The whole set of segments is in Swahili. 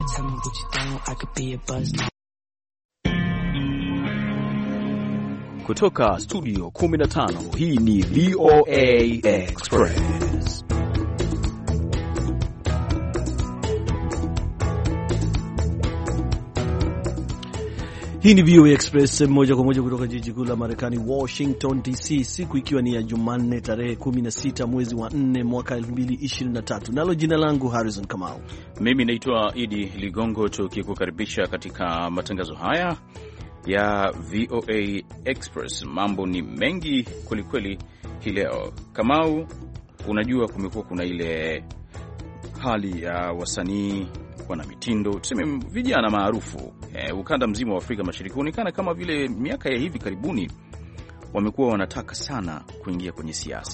Tell me what you think, I could be a buzz. Kutoka studio 15, hii ni VOA Express. Hii ni VOA Express moja kwa moja kutoka jiji kuu la Marekani, Washington DC, siku ikiwa ni ya Jumanne tarehe 16 mwezi wa 4 mwaka 2023. Nalo jina langu Harrison Kamau. Mimi naitwa Idi Ligongo, tukikukaribisha katika matangazo haya ya VOA Express. Mambo ni mengi kwelikweli hii leo. Kamau, unajua kumekuwa kuna ile hali ya wasanii wana mitindo, tuseme vijana maarufu ukanda mzima wa Afrika Mashariki, unaonekana kama vile miaka ya hivi karibuni wamekuwa wanataka sana kuingia kwenye siasa.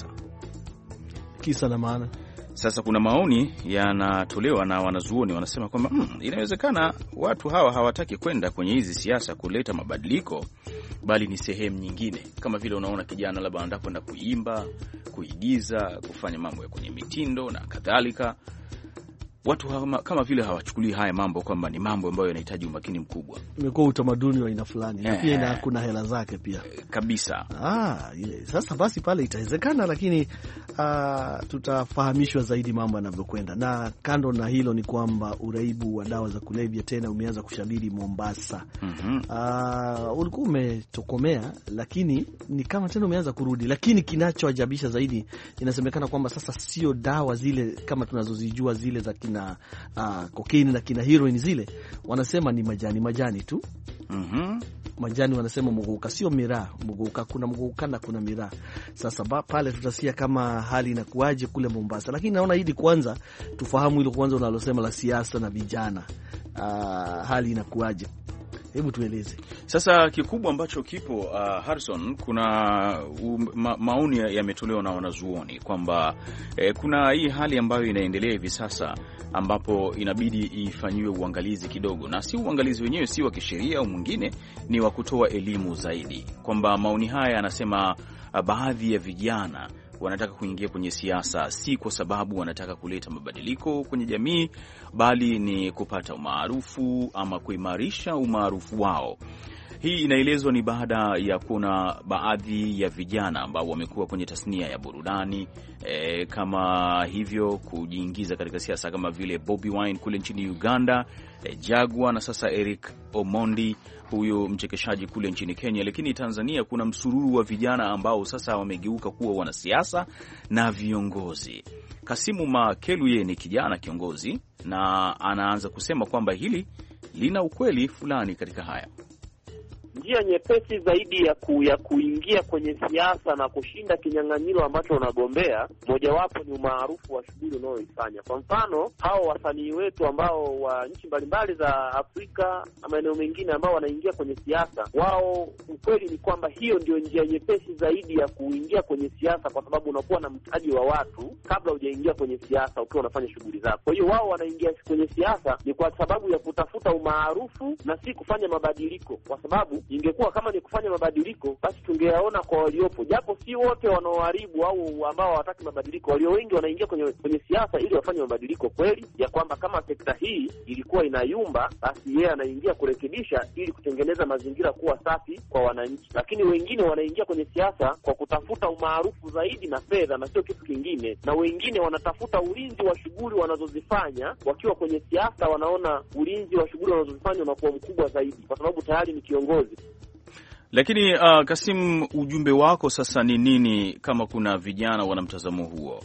Kisa na maana, sasa kuna maoni yanatolewa na wanazuoni, wanasema kwamba inawezekana watu hawa hawataki kwenda kwenye hizi siasa kuleta mabadiliko, bali ni sehemu nyingine. Kama vile unaona kijana labda anataka kwenda kuimba, kuigiza, kufanya mambo ya kwenye mitindo na kadhalika. Watu kama vile hawachukuli haya mambo kwamba ni mambo ambayo yanahitaji umakini mkubwa. Imekuwa utamaduni wa aina fulani, na pia kuna hela zake pia kabisa. Sasa basi pale itawezekana, lakini tutafahamishwa zaidi mambo yanavyokwenda. Na kando na hilo ni kwamba uraibu wa dawa za kulevya tena umeanza kushamiri Mombasa. Ulikuwa umetokomea, lakini ni kama tena umeanza kurudi. Lakini kinachoajabisha zaidi, inasemekana kwamba sasa sio dawa zile kama tunazozijua zile za kina cocaine na kina heroin, zile wanasema ni majani tu. Majani wanasema muguka, sio miraa. Muguka, kuna muguka na kuna miraa. Sasa pale tutasikia kama hali inakuaje kule Mombasa. Lakini naona hili kwanza tufahamu hilo kwanza unalosema la siasa na vijana, hali inakuaje? Hebu tueleze. Sasa kikubwa ambacho kipo Harrison, kuna maoni yametolewa na wanazuoni kwamba kuna hii hali ambayo inaendelea hivi sasa, ambapo inabidi ifanyiwe uangalizi kidogo, na si uangalizi wenyewe si wa kisheria au mwingine, ni wa kutoa elimu zaidi. Kwamba maoni haya yanasema baadhi ya vijana wanataka kuingia kwenye siasa si kwa sababu wanataka kuleta mabadiliko kwenye jamii, bali ni kupata umaarufu ama kuimarisha umaarufu wao. Hii inaelezwa ni baada ya kuna baadhi ya vijana ambao wamekuwa kwenye tasnia ya burudani kama hivyo kujiingiza katika siasa, kama vile Bobby Wine kule nchini Uganda, Jaguar, na sasa Eric Omondi huyo mchekeshaji kule nchini Kenya. Lakini Tanzania kuna msururu wa vijana ambao sasa wamegeuka kuwa wanasiasa na viongozi. Kasimu Makeluye ni kijana kiongozi, na anaanza kusema kwamba hili lina ukweli fulani katika haya. Njia nyepesi zaidi ya kuingia kwenye siasa na kushinda kinyang'anyiro ambacho unagombea, mojawapo ni umaarufu wa shughuli unayoifanya. Kwa mfano, hao wasanii wetu ambao wa nchi mbalimbali za Afrika na maeneo mengine ambao wanaingia kwenye siasa, wao ukweli ni kwamba hiyo ndio njia nyepesi zaidi ya kuingia kwenye siasa, kwa sababu unakuwa na mtaji wa watu kabla hujaingia kwenye siasa ukiwa unafanya shughuli zako. Kwa hiyo wao wanaingia kwenye siasa ni kwa sababu ya kutafuta umaarufu na si kufanya mabadiliko, kwa sababu ingekuwa kama ni kufanya mabadiliko basi tungeyaona kwa waliopo, japo si wote wanaoharibu au ambao hawataki mabadiliko. Walio wengi wanaingia kwenye siasa ili wafanye mabadiliko kweli, ya kwamba kama sekta hii ilikuwa inayumba, basi yeye anaingia kurekebisha ili kutengeneza mazingira kuwa safi kwa wananchi. Lakini wengine wanaingia kwenye siasa kwa kutafuta umaarufu zaidi na fedha na sio kitu kingine, na wengine wanatafuta ulinzi wa shughuli wanazozifanya. Wakiwa kwenye siasa wanaona ulinzi wa shughuli wanazozifanya unakuwa mkubwa zaidi kwa sababu tayari ni kiongozi. Lakini Kasim, ujumbe wako sasa ni nini kama kuna vijana wana mtazamo huo?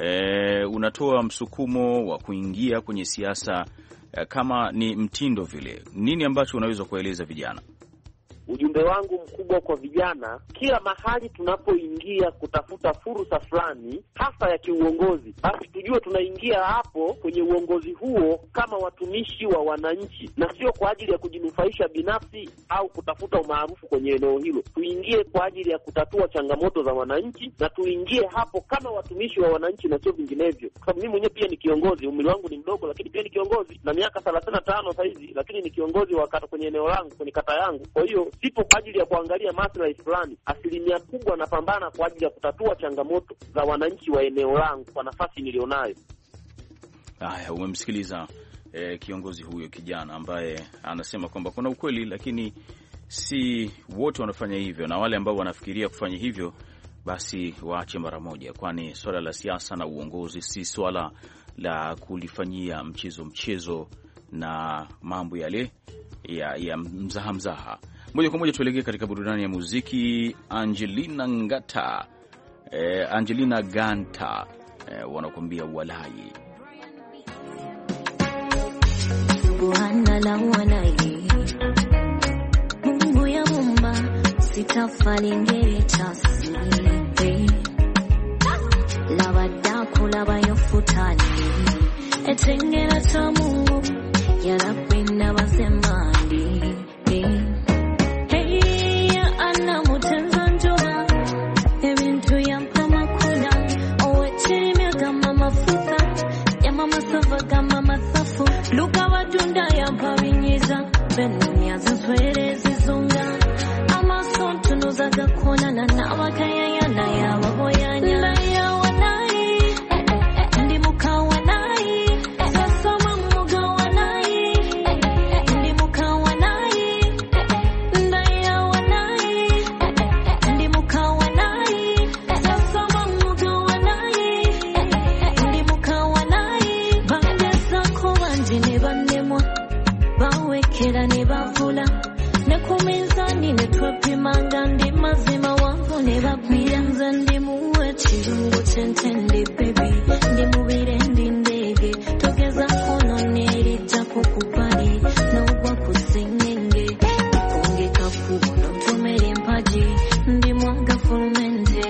Unatoa msukumo wa kuingia kwenye siasa kama ni mtindo vile. Nini ambacho unaweza kueleza vijana? Ujumbe wangu mkubwa kwa vijana, kila mahali tunapoingia kutafuta fursa fulani hasa ya kiuongozi, basi tujue tunaingia hapo kwenye uongozi huo kama watumishi wa wananchi, na sio kwa ajili ya kujinufaisha binafsi au kutafuta umaarufu kwenye eneo hilo. Tuingie kwa ajili ya kutatua changamoto za wananchi, na tuingie hapo kama watumishi wa wananchi na sio vinginevyo. Kwa sababu mimi mwenyewe pia ni kiongozi, umri wangu ni mdogo lakini pia ni kiongozi, na miaka 35 sasa hivi, lakini ni kiongozi wa kata kwenye eneo langu, kwenye kata yangu. Kwa hiyo sipo kwa ajili ya kuangalia maslahi fulani. Asilimia kubwa napambana kwa ajili ya kutatua changamoto za wananchi wa eneo langu kwa nafasi nilionayo. Haya, umemsikiliza kiongozi huyo kijana ambaye anasema kwamba kuna ukweli, lakini si wote wanafanya hivyo, na wale ambao wanafikiria kufanya hivyo basi waache mara moja, kwani swala la siasa na uongozi si swala la kulifanyia mchezo na mambo yale ya mzaha. Moja kwa moja tuelekee katika burudani ya muziki. Angelina Ganta wanakuambia walai. Bwana la walai, Mungu ya mumba sitafali ngere chasi la wadaku la bayofutani etengera cha Mungu yanapenda wasemani. Hey ya ana mutenza njoba ebintu ya mpama kuna owechiri miaga mama futa ya mama sova gama masafu luka wadunda ya mpawinyiza benunya ziswere zizunga ama sontu nuzaga kona na nawakaya ya na ya waboyanya na ya wanai ndi muka wanai sasa mamuga wanai ndi muka wanai na ya wanai ndi muka wanai sasa mamuga wanai ndi muka wanai bande zako banje ne banemwa bawekera ne bavula nekumizani netwepimanga ndi mazima wangu ne bakwiyanza ndi muwe chirungo chentende baby ndi mubire ndi ndege togeza kono neri jako kupali n'ugwa kusengenge ongeka kuno tumere mpaji ndi mwaga fulmente.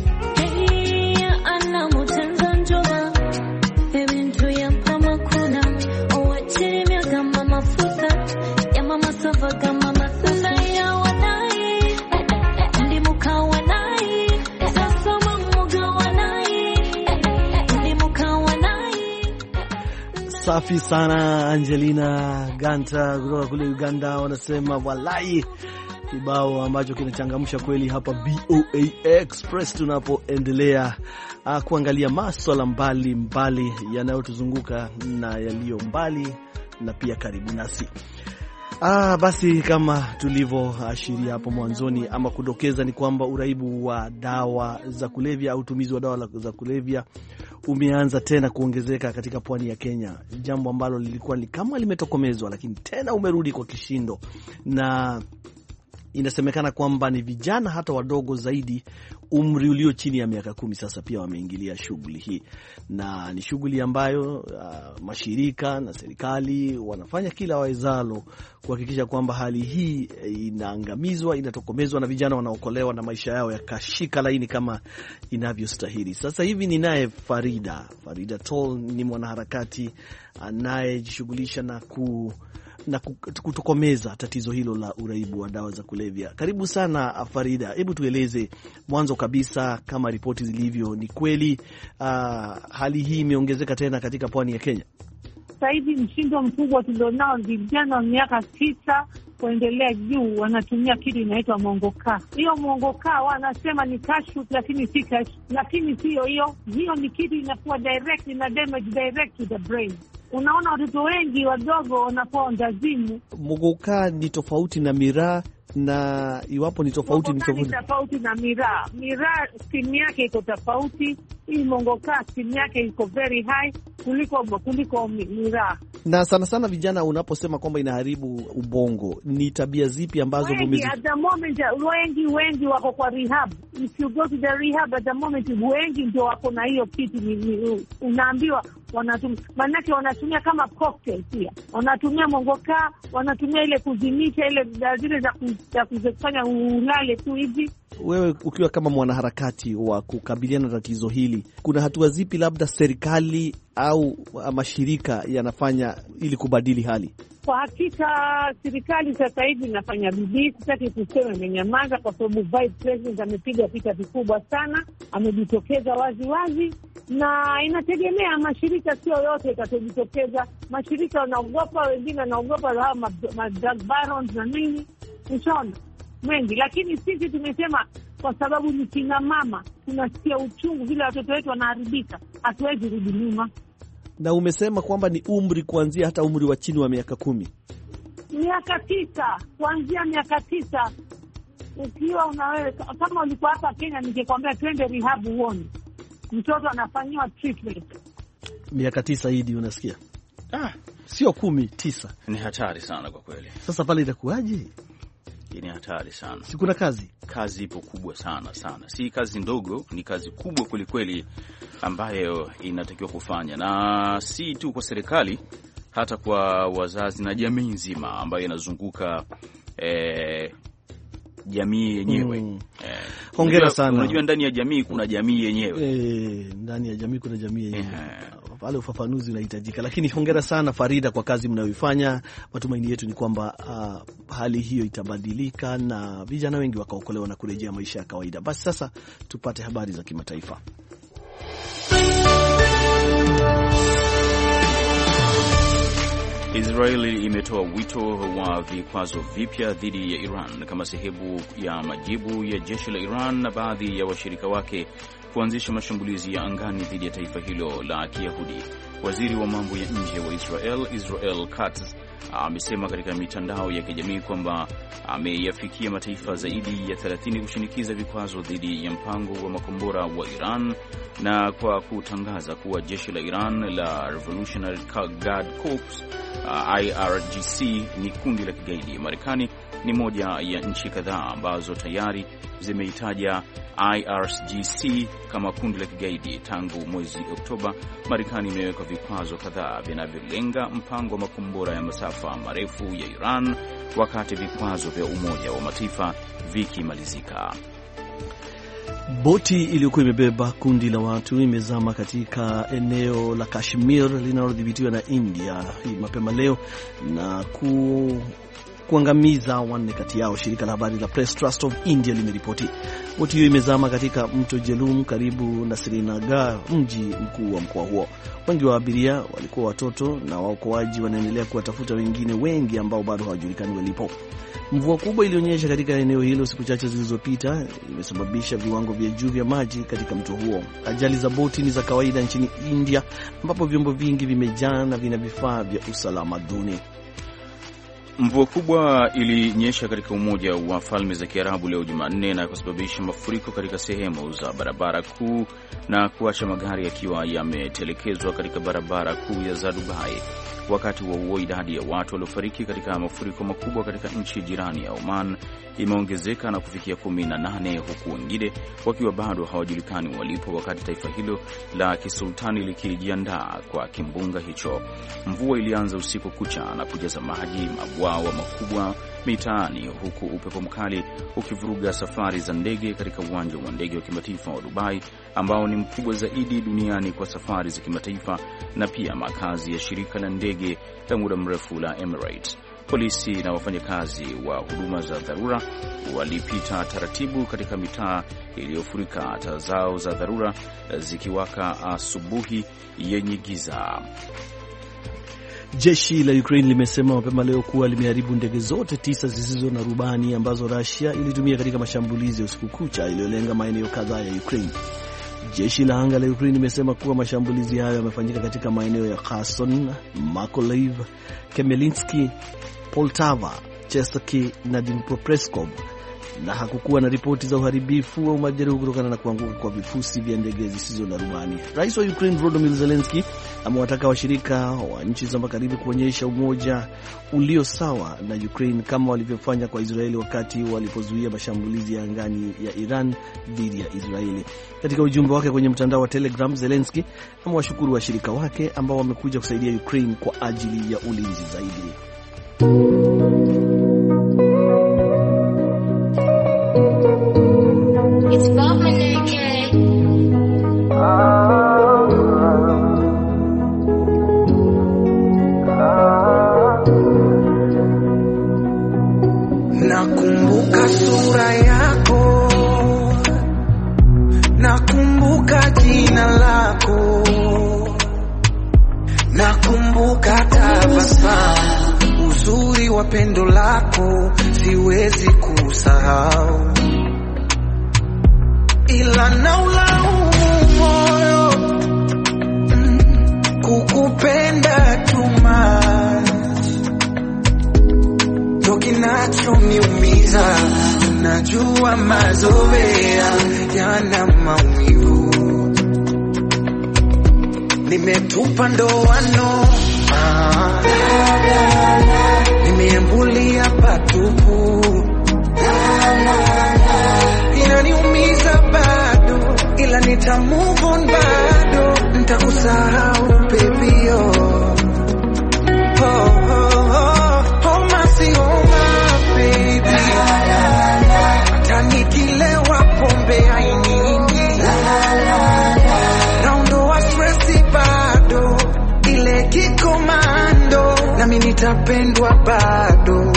Hey ana mutenza njoba ebintu ya mpama kuna owachiri miaga mama futa ya mama sova gama masunda ya wanai ndi muka wanai sasa mamuga wanai ndi muka wanai. Safi sana Angelina Ganta kutoka kule Uganda, wanasema walai, kibao ambacho kinachangamsha kweli hapa VOA Express tunapoendelea kuangalia masuala mbali yanayotuzunguka na yaliyo mbali na pia karibu nasi. Basi kama tulivyoashiria hapo mwanzoni ama kudokeza, ni kwamba uraibu wa dawa za kulevya au utumizi wa dawa za kulevya umeanza tena kuongezeka katika pwani ya Kenya, jambo ambalo lilikuwa kama limetokomezwa, lakini tena umerudi kwa kishindo, na inasemekana kwamba ni vijana hata wadogo zaidi, umri ulio chini ya miaka 10 sasa pia wameingilia shughuli hii, na ni shughuli ambayo mashirika na serikali wanafanya kila wawezalo kuhakikisha kwamba hali hii inaangamizwa, inatokomezwa na vijana wanaokolewa na maisha yao yakashika laini kama inavyostahili. Sasa hivi ni naye Farida Tol, ni mwanaharakati anayejishughulisha na kutokomeza tatizo hilo la uraibu wa dawa za kulevya. Karibu sana Farida, hebu tueleze mwanzo kabisa, kama ripoti zilivyo, ni kweli hali hii imeongezeka tena katika pwani ya Kenya? Sasa hivi mshindo mkubwa tulionao, vijana wa miaka 9 kuendelea juu wanatumia kitu inaitwa mongoka. Hiyo mongoka wanasema ni cash, lakini si cash, lakini sio hiyo ni kitu inakuwa direct, ina damage direct to the brain. Unaona watoto wengi wadogo wanakuwa ndazimu. Mongoka ni tofauti na miraa, na iwapo ni tofauti na miraa. Miraa stimu yake iko tofauti, hii mongoka stimu yake iko very high kuliko miraa. Na sana vijana, unaposema kwamba inaharibu ubongo, ni tabia zipi ambazo at the moment wengi wako kwa rehab? If you go to the rehab at the moment, wengi ndio wako na hiyo kitu. Unaambiwa wanatumia, manake wanatumia kama cocktail pia, wanatumia mongoka, wanatumia ile kuzimisha ile zile za kufanya ulale tu hivi. Wewe ukiwa kama mwanaharakati wa kukabiliana na tatizo hili, kuna hatua zipi labda serikali au mashirika yanafanya ili kubadili hali? Kwa hakika serikali sasa hivi inafanya bidii, sitaki kusema imenyamaza, kwa sababu Vice President amepiga vita vikubwa sana, amejitokeza wazi, na inategemea mashirika, sio yote itajitokeza. Mashirika wanaogopa, wengine wanaogopa ma drug barons na nini, unaona mengi, lakini sisi tumesema kwa sababu ni kina mama, tunasikia uchungu vile watoto wetu wanaharibika, hatuwezi rudi nyuma. Na umesema kwamba ni umri kuanzia hata umri wa chini wa miaka 10. Miaka 9, kuanzia miaka 9. Ukiwa unaweza, kama ulikuwa hapa Kenya ningekwambia twende rehab uone. Mtoto anafanyiwa treatment. Miaka 9 hidi unasikia? Sio 10, 9. Ni hatari sana kwa kweli. Sasa pale itakuwaje? Ni hatari sana. Si kuna kazi ipo kubwa sana. Si kazi ndogo, ni kazi kubwa kweli ambayo inatakiwa kufanya, na si tu kwa serikali, hata kwa wazazi na jamii nzima ambayo inazunguka jamii yenyewe. Hongera sana. Unajua ndani ya jamii kuna jamii yenyewe. Ndani ya jamii kuna jamii yenyewe. Pale ufafanuzi unahitajika, lakini hongera sana Farida kwa kazi mnayoifanya. Matumaini yetu ni kwamba hali hiyo itabadilika na vijana wengi wakaokolewa na kurejea maisha ya kawaida. Basi sasa tupate habari za kimataifa. Israeli imetoa wito wa vikwazo vipya dhidi ya Iran kama sehemu ya majibu ya jeshi la Iran na baadhi ya washirika wake kuanzisha mashambulizi ya angani dhidi ya taifa hilo la Kiyahudi. Waziri wa mambo ya nje wa Israel Katz amesema katika mitandao ya kijamii kwamba ameyafikia mataifa zaidi ya 30 kushinikiza vikwazo dhidi ya mpango wa makombora wa Iran, na kwa kutangaza kuwa jeshi la Iran la Revolutionary Guard Corps IRGC ni kundi la kigaidi. Marekani ni moja ya nchi kadhaa ambazo tayari zimeitaja IRGC kama kundi la kigaidi. Tangu mwezi Oktoba, Marekani imeweka vikwazo kadhaa vinavyolenga mpango wa makombora ya masafa marefu ya Iran, wakati vikwazo vya Umoja wa Mataifa vikimalizika. Boti iliyokuwa imebeba kundi la watu imezama katika eneo la Kashmir linalodhibitiwa na India mapema leo na kuangamiza 4 kati yao, shirika la habari la Press Trust of India limeripoti. Boti hiyo imezama katika mto Jhelum karibu na Srinagar, mji mkuu wa mkoa huo. Wengi wa abiria walikuwa watoto na waokoaji wanaendelea kuwatafuta wengine wengi ambao bado hawajulikani walipo. Mvua kubwa ilionyesha katika eneo hilo siku chache zilizopita imesababisha viwango vya juu vya maji katika mto huo. Ajali za boti ni za kawaida nchini India, ambapo vyombo vingi vimejaa na vina vifaa vya usalama duni. Mvua kubwa ilinyesha katika Umoja wa Falme za Kiarabu leo Jumanne na kusababisha mafuriko katika sehemu za barabara kuu na kuacha magari yakiwa yametelekezwa katika barabara kuu za Dubai. Wakati huo idadi ya watu waliofariki katika mafuriko makubwa katika nchi jirani ya Oman imeongezeka na kufikia 18, huku wengine wakiwa bado hawajulikani walipo, wakati taifa hilo la kisultani likijiandaa kwa kimbunga hicho. Mvua ilianza usiku kucha na kujaza maji mabwawa makubwa mitaani, huku upepo mkali ukivuruga safari za ndege katika uwanja wa ndege wa kimataifa wa Dubai, ambao ni mkubwa zaidi duniani kwa safari za kimataifa, na pia makazi ya shirika la ndege la muda mrefu la Emirates. Polisi na wafanyakazi wa huduma za dharura walipita taratibu katika mitaa iliyofurika, taa zao za dharura zikiwaka asubuhi yenye giza. Jeshi la Ukraine limesema mapema leo kuwa limeharibu ndege zote 9 zisizo na rubani ambazo Russia ilitumia katika mashambulizi ya usiku kucha iliyolenga maeneo kadhaa ya Ukraine. Jeshi la anga la Ukraine limesema kuwa mashambulizi hayo yamefanyika katika maeneo ya Kherson, Mykolaiv, Khmelnytskyi, Poltava, Cherkasy na Dnipropetrovsk, na hakukuwa na ripoti za uharibifu au majeruhi kutokana na kuanguka kwa vifusi vya ndege zisizo na rubani. Rais wa Ukraine Volodymyr Zelensky amewataka washirika wa nchi za magharibi kuonyesha umoja ulio sawa na Ukraine kama walivyofanya kwa Israeli wakati walipozuia mashambulizi ya angani ya Iran dhidi ya Israeli. Katika ujumbe wake kwenye mtandao wa Telegram, Zelensky amewashukuru washirika wake ambao wamekuja kusaidia Ukraine kwa ajili ya ulinzi zaidi. Nakumbuka sura yako, nakumbuka jina lako, nakumbuka tabasamu, uzuri wa pendo lako siwezi kusahau, ila naulaumu moyo kukupenda too much ndo kinachoniumiza. Najua mazoea yana maumivu, nimetupa ndoano, nimeambulia patupu, inaniumiza bado, ila nita move on bado, nitakusahau baby oh. Nikilewa pombe hainiingi, raundo wa stressi bado, ile kikomando, nami nitapendwa bado,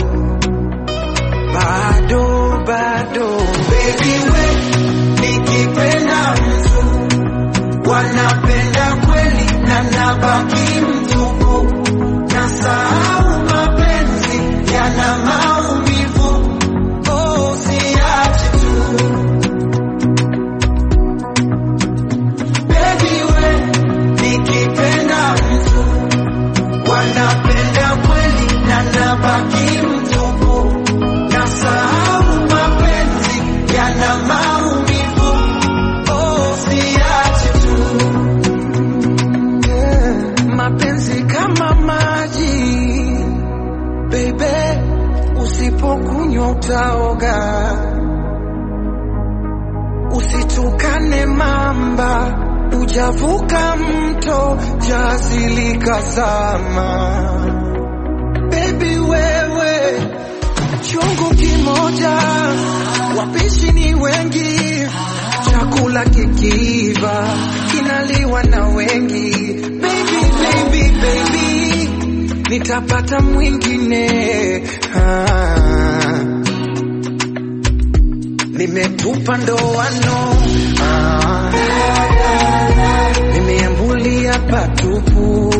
bado, bado. Baby we, nikipenda mtu wanapenda kweli na nabaki mtupu, nasahau mapenzi yana maumivu. Wanapenda kweli na nabaki mtupu, nasahau mapenzi yana maumivu. Oh, siache tu. Mapenzi kama maji, baby, usipokunywa utaoga. Usitukane mamba, ujavuka mto, jazi likazama. Baby wewe, chungu kimoja, wapishi ni wengi, chakula kikiiva kinaliwa na wengi. Baby, baby, baby, nitapata mwingine. Nimetupa ndoano, nimeambulia patupu,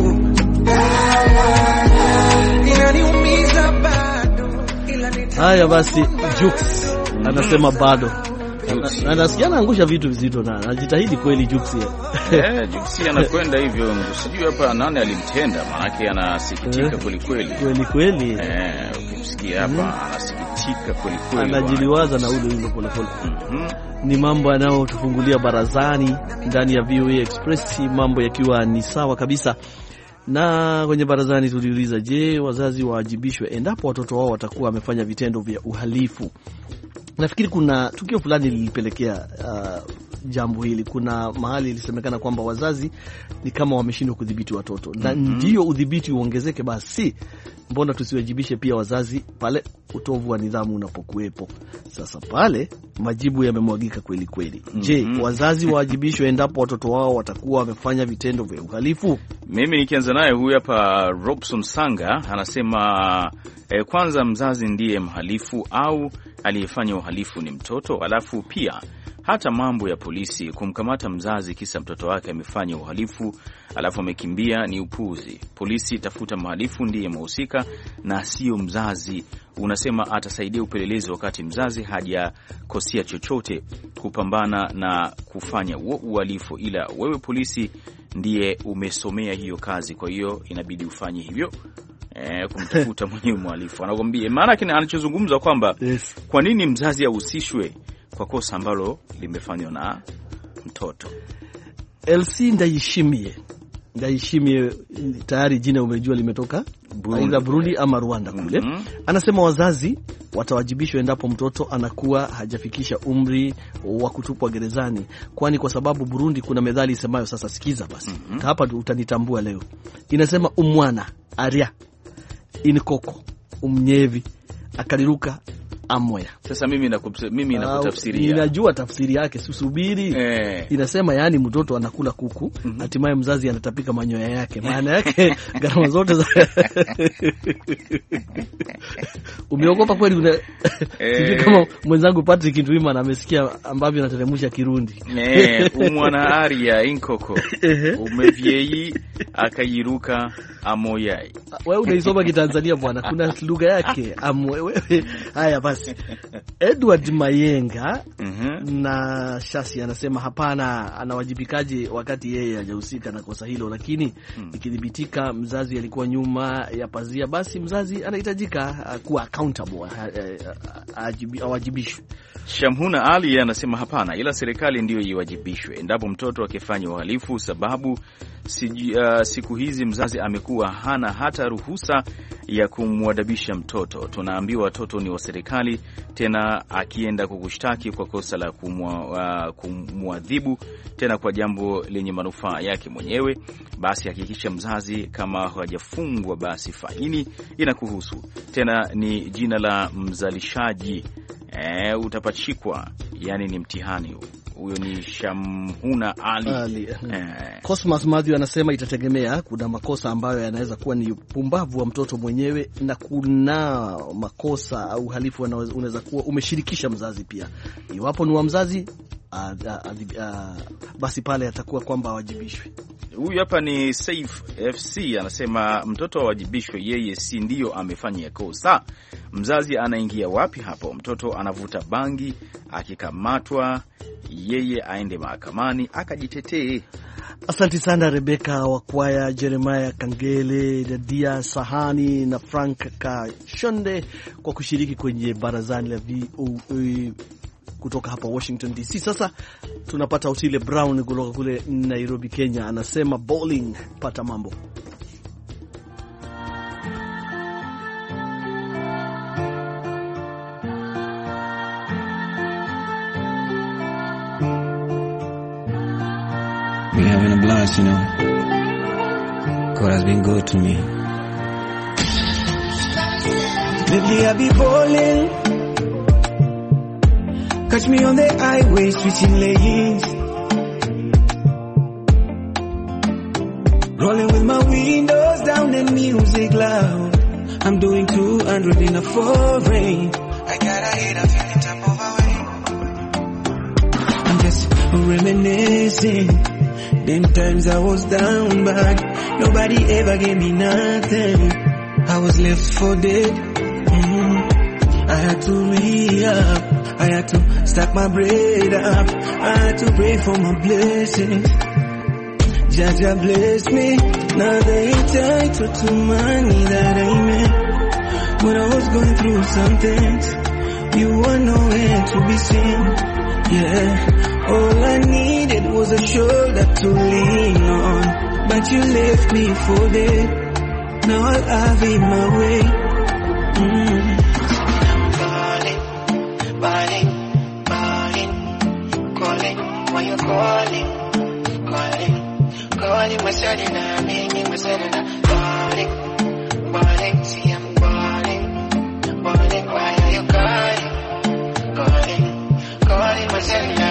inaniumiza bado, ila haya basi. Jux anasema bado, anasikia anaangusha vitu vizito na anajitahidi kweli Jux. Jux anakwenda hivyo, sijui hapa nani alimtenda, maana anasikitika kweli kweli. Ukimsikia hapa anasikitika kweli, anajiliwaza na ule polepole. Ni mambo yanayotufungulia barazani ndani ya VOA Express, mambo yakiwa ni sawa kabisa. Na kwenye barazani tuliuliza, je, wazazi waajibishwe endapo watoto wao watakuwa wamefanya vitendo vya uhalifu? Nafikiri kuna tukio fulani lilipelekea jambo hili. Kuna mahali ilisemekana kwamba wazazi ni kama wameshindwa kudhibiti watoto, na ndio udhibiti uongezeke, basi mbona tusiwajibishe pia wazazi pale utovu wa nidhamu unapokuwepo? Sasa pale majibu yamemwagika kweli kweli. Je, wazazi waajibishwe endapo watoto wao watakuwa wamefanya vitendo vya uhalifu? Mimi nikianza naye huyu hapa Robson Sanga anasema kwanza mzazi ndiye mhalifu au aliyefanya uhalifu ni mtoto. Alafu pia hata mambo ya polisi kumkamata mzazi kisa mtoto wake amefanya uhalifu alafu amekimbia ni upuzi. Polisi tafuta mhalifu ndiye mhusika na sio mzazi. Unasema atasaidia upelelezi wakati mzazi hajakosea chochote kupambana na kufanya uhalifu, ila wewe polisi ndiye umesomea hiyo kazi, kwa hiyo inabidi ufanye hivyo, kumtafuta mwenyewe mhalifu. Anakuambia maana anachozungumza kwamba kwa nini mzazi ahusishwe kwa kosa ambalo limefanywa na mtoto. LC Ndayishimiye tayari jina umejua limetoka Burundi ama Rwanda kule. Anasema wazazi watawajibishwa endapo mtoto anakuwa hajafikisha umri wa kutupwa gerezani, kwani kwa sababu Burundi kuna methali isemayo, sasa sikiza basi, hapa utanitambua leo, inasema umwana aria inkoko umnyevi akaliruka amoya. Sasa mimi nakutafsiria. Ninajua tafsiri yake, susubiri. Inasema yani mtoto anakula kuku, hatimaye mzazi anatapika manyoya yake. Maana yake gharama zote za umeogopa kweli? Sijui kama mwenzangu Patrick Ndwimana amesikia ambavyo anateremsha Kirundi. Umwana aria inkoko umevyeyi akayiruka amoyai. Wewe unaisoma Kitanzania bwana, kuna lugha yake wewe. Haya basi, Basi Edward Mayenga na Shasi anasema hapana, anawajibikaje wakati yeye hajahusika na kosa hilo, lakini ikidhibitika mzazi alikuwa nyuma ya pazia, basi mzazi anahitajika kuwa accountable, awajibishwe. Shamhuna Ali anasema hapana, ila serikali ndiyo iwajibishwe endapo mtoto akifanya uhalifu, sababu siku hizi mzazi amekuwa hana hata ruhusa ya kumwadabisha mtoto. Tunaambiwa watoto ni wa serikali, tena akienda kukushtaki kwa kosa la kumwadhibu tena kwa jambo lenye manufaa yake mwenyewe, basi hakikisha mzazi kama hajafungwa basi faini inakuhusu. Tena ni jina la mzalishaji utapachikwa, yani ni mtihani. Huyo ni Shamhuna Ali. Cosmas Matthew anasema itategemea, kuna makosa ambayo yanaweza kuwa ni pumbavu wa mtoto mwenyewe, na kuna makosa au uhalifu unaweza kuwa umeshirikisha mzazi pia. Iwapo ni wa mzazi, basi pale atakuwa kwamba awajibishwe. Huyu hapa ni Safe FC anasema mtoto awajibishwe, yeye si ndio amefanya kosa. Mzazi anaingia wapi hapo? Mtoto anavuta bangi, akikamatwa yeye aende mahakamani akajitetee. Asante sana Rebeka Wakwaya, Jeremiah Kangele, Dadia Sahani na Frank Kashonde kwa kushiriki kwenye barazani la VOA kutoka hapa Washington DC. Sasa tunapata Otile Brown kutoka kule Nairobi, Kenya, anasema bowling, pata mambo. We having a blast, you know. God has been good to me. Lately I be bowling. Catch me on the highway switching lanes. Rolling with my windows down and music loud. I'm doing 200 in a foreign. I gotta hit a feeling top of away. I'm just reminiscing. Them times I was down bad, nobody ever gave me nothing. I was left for dead. I had to re-up, I had to stack my bread up, I had to pray for my blessings. Jaja blessed me, now they entitled to money that I made. When I was going through some things, you were nowhere to be seen. Yeah. All I needed was a shoulder to lean on, but you left me for dead. Now I'll have it my way. Calling, calling, why you calling? Calling, my Selena, making my Selena. Calling, see I'm calling, why are you calling? Calling my Selena.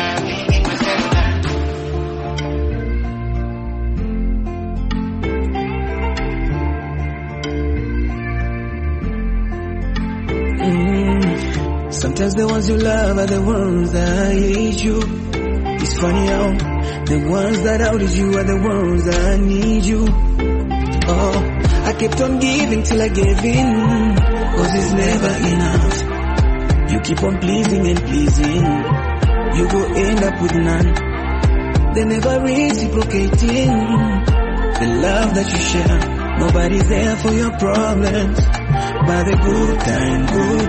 Sometimes the ones you love are the ones that hate you. It's funny how the ones that outed you are the ones that need you. Oh, I kept on giving till I gave in, cause it's never enough. You keep on pleasing and pleasing, you go end up with none. They never reciprocating the love that you share. Nobody's there for your problems, but the good time.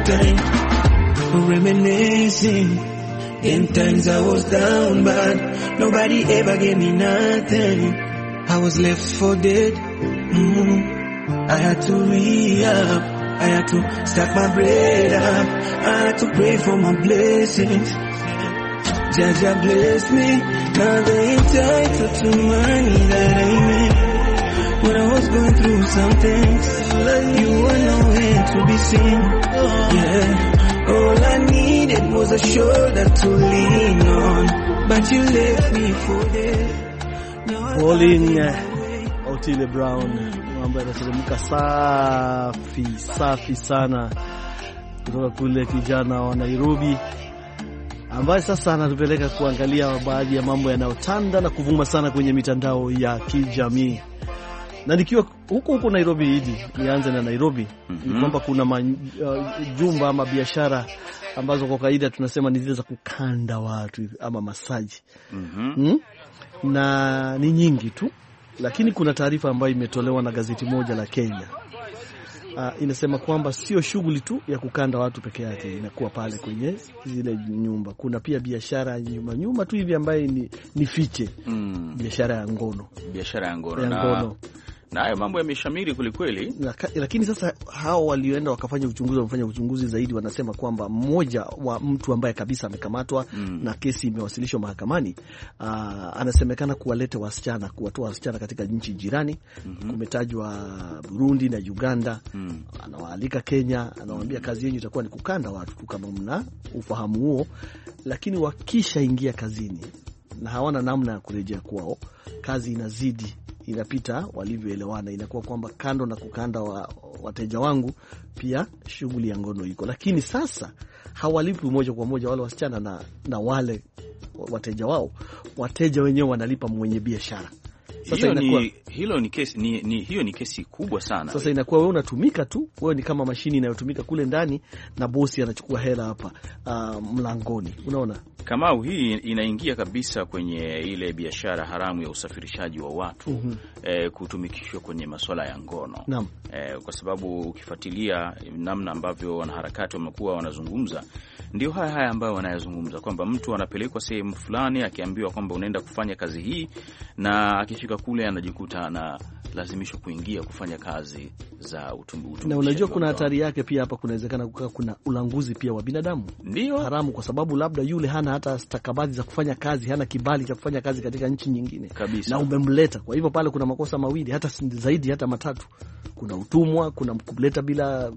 Reminiscing, in times I was down bad, nobody ever gave me nothing. I was left for dead. I had to re-up, I had to stack my bread up, I had to pray for my blessings. Jaja blessed me, now they entitled to money that I made. When I was going through some things, you were nowhere to be seen. Yeah. All I needed was a shoulder to lean on, but you left me for dead. Bowling, Otile Brown, mambo yanateremka safi sana kutoka kule kijana wa Nairobi, ambaye sasa anatupeleka kuangalia baadhi ya mambo yanayotanda na kuvuma sana kwenye mitandao ya kijamii. Na nikiwa Huku Nairobi hidi, nianze na Nairobi, ni kwamba kuna jumba ama biashara ambazo kwa kawaida tunasema ni zile za kukanda watu ama masaji. Na ni nyingi tu, lakini kuna taarifa ambayo imetolewa na gazeti moja la Kenya. Inasema kwamba sio shughuli tu ya kukanda watu peke yake inakuwa pale kwenye zile nyumba. Kuna pia biashara nyuma tu hivi ambaye ni fiche. Biashara ya ngono. Biashara ya ngono. Na hayo mambo yameshamiri kweli. Lakini sasa hao walioenda wakafanya uchunguzi zaidi, wanasema kwamba mmoja wa mtu ambaye kabisa amekamatwa na kesi imewasilishwa mahakamani, anasemekana kuwatoa wasichana katika nchi jirani. Kumetajwa Burundi na Uganda. Anawaalika Kenya, anawaambia kazi yenu itakuwa ni kukanda watu tu kama mna ufahamu huo, lakini wakishaingia kazini na hawana namna ya kurejea kwao, kazi inazidi inapita walivyoelewana. Inakuwa kwamba kando na kukanda wateja wangu, pia shughuli ya ngono iko. Lakini sasa hawalipi moja kwa moja wale wasichana na wale wateja wao. Wateja wenyewe wanalipa mwenye biashara. Sasa hiyo ni kesi kubwa sana. Sasa inakuwa wewe unatumika tu, wewe ni kama mashini inayotumika kule ndani, na bosi anachukua hela hapa mlangoni. Unaona, Kamau, hii inaingia kabisa kwenye ile biashara haramu ya usafirishaji wa watu kutumikishwa kwenye masuala ya ngono. Kwa sababu ukifuatilia namna ambavyo wanaharakati wamekuwa wanazungumza, ndio haya ambayo wanayazungumza, kwamba mtu anapelekwa sehemu fulani akiambiwa kwamba unaenda kufanya kazi hii, na akifika kule anajikuta analazimishwa kuingia kufanya kazi za utumbuizaji. Na unajua kuna hatari yake pia hapa, kunawezekana kuna ulanguzi pia wa binadamu. Ndio haramu, kwa sababu labda yule hana hata stakabadhi za kufanya kazi, hana kibali cha kufanya kazi katika nchi nyingine kabisa, na umemleta. Kwa hivyo pale kuna makosa mawili, hata zaidi, hata matatu. Kuna utumwa, kuna kumleta bila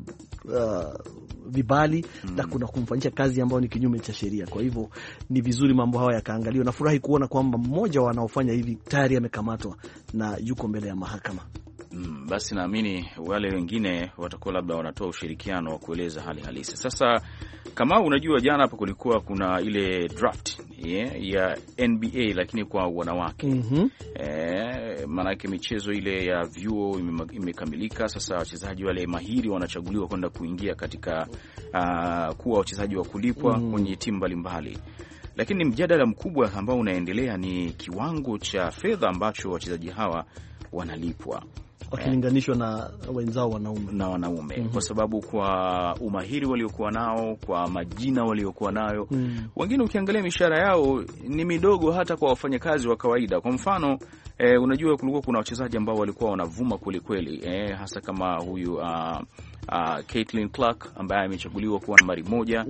vibali, na kuna kumfanyisha kazi ambayo ni kinyume cha sheria. Kwa hivyo ni vizuri mambo haya yakaangaliwa. Nafurahi kuona kwamba mmoja wanaofanya hivi tayari amekamatwa na yuko mbele ya mahakama. Basi naamini wale wengine watakuwa labda wanatoa ushirikiano wa kueleza hali halisi. Sasa kama unajua, jana hapo kulikuwa kuna ile draft ya NBA, lakini kwa wanawake. Maanake michezo ile ya vyuo imekamilika. Sasa wachezaji wale mahiri wanachaguliwa kwenda kuingia katika kuwa wachezaji wa kulipwa kwenye timu mbalimbali. Lakini mjadala mkubwa ambao unaendelea ni kiwango cha fedha ambacho wachezaji hawa wanalipwa wakilinganishwa na wenzao wanaume. Kwa sababu kwa umahiri waliokuwa nao, kwa majina waliokuwa nayo, wengine ukiangalia mishahara yao ni midogo hata kwa wafanyakazi wa kawaida. Kwa mfano, unajua kulikuwa kuna wachezaji ambao walikuwa wanavuma kweli kweli, hasa kama huyu Caitlin Clark ambaye amechaguliwa kuwa nambari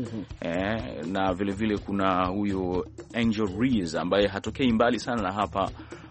1, na vile vile kuna huyu Angel Reese ambaye hatokei mbali sana na hapa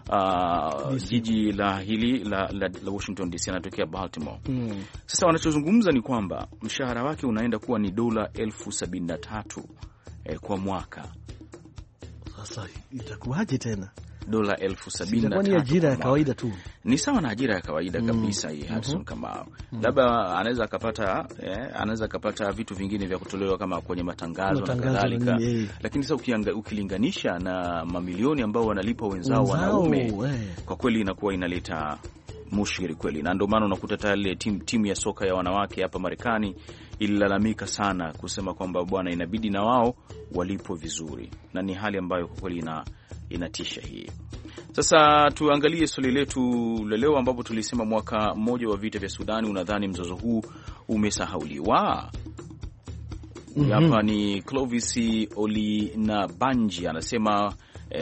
jiji la hili la Washington DC, anatokea Baltimore. Sasa wanachozungumza ni kwamba mshahara wake unaenda kuwa ni dola 73,000 kwa mwaka. Sasa itakuwaje tena? Dola 73,000 ni ajira ya kawaida tu. Ni sawa na ajira ya kawaida kabisa hii, Hudson. Kama labda anaweza akapata vitu vingine vya kutolewa kama kwenye matangazo na kadhalika, lakini sasa ukilinganisha na mamilioni ambao wanalipa wenzao wanaume, kwa kweli inakuwa inaleta mushkili kweli. Na ndio maana unakuta tayari timu ya soka ya wanawake hapa Marekani ililalamika sana kusema kwamba bwana, inabidi na wao walipwe vizuri, na ni hali ambayo kwa kweli inatisha hii. Sasa tuangalie swali letu leo, ambapo tulisema mwaka mmoja wa vita vya Sudani, unadhani mzozo huu umesahauliwa? Hapa ni Clovis Olinabanji anasema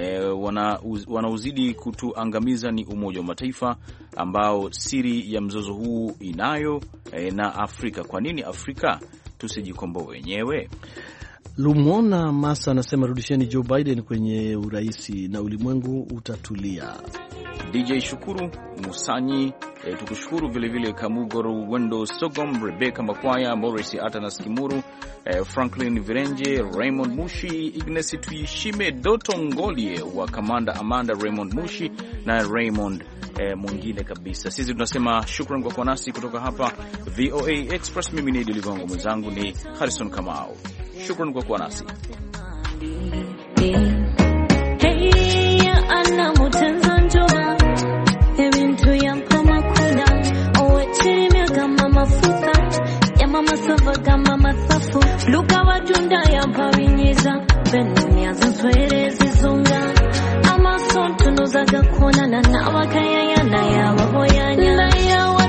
wanaozidi kutuangamiza ni Umoja wa Mataifa ambao siri ya mzozo huu inayo na Afrika. Kwa nini Afrika tusijikomboe wenyewe? Lumona Masa anasema rudisheni Joe Biden kwenye uraisi na ulimwengu utatulia. DJ Shukuru Musanyi, tukushukuru vile vile Kamugoro Wendo Sogom, Rebecca Makwaya, Morris Atanas Kimuru, Franklin Virenje, Raymond Mushi, Ignesi Tuishime, Doto Ngolie wa Kamanda Amanda, Raymond Mushi na Raymond mwingine kabisa. Sisi tunasema shukrani kwa kuwa nasi kutoka hapa VOA Express. Mimi ni Diligongo, mwenzangu ni Harrison Kamau. Shukrani kwa kuwa nasi. Hey, ana mutanzanjua ebintu yampamakula masava gama mathafu luka watunda ya mpawinyiza Benumia zanswere zizunga Ama sontu nuzaga kuona na nawakaya ya na ya waboyanya